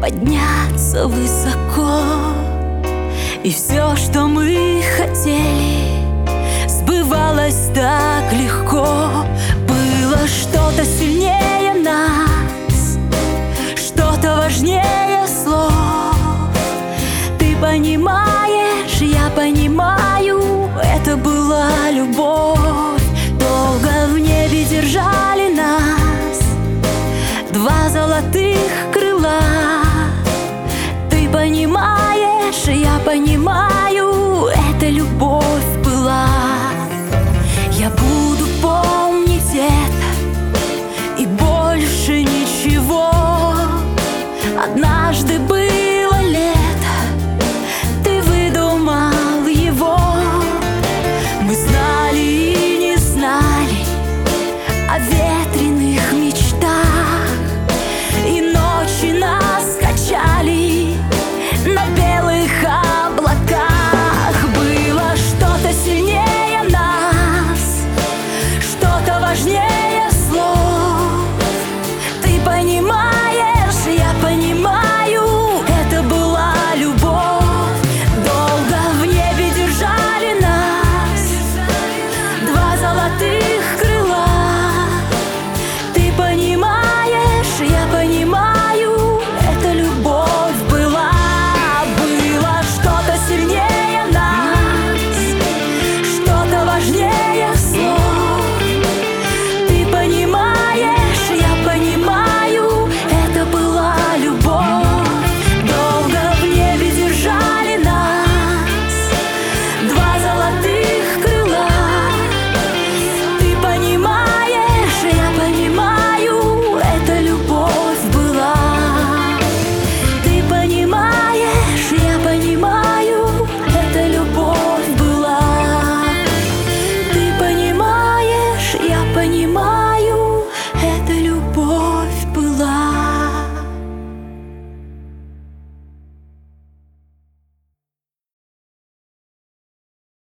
подняться высоко. И все, что мы хотели, сбывалось так легко. Было что-то сильнее нас, что-то важнее слов. Ты понимаешь, я понимаю, это была любовь. Долго в небе держали нас два золотых крыла. Ты понимаешь, я понимаю, эта любовь была. Я буду помнить это и больше ничего. Однажды было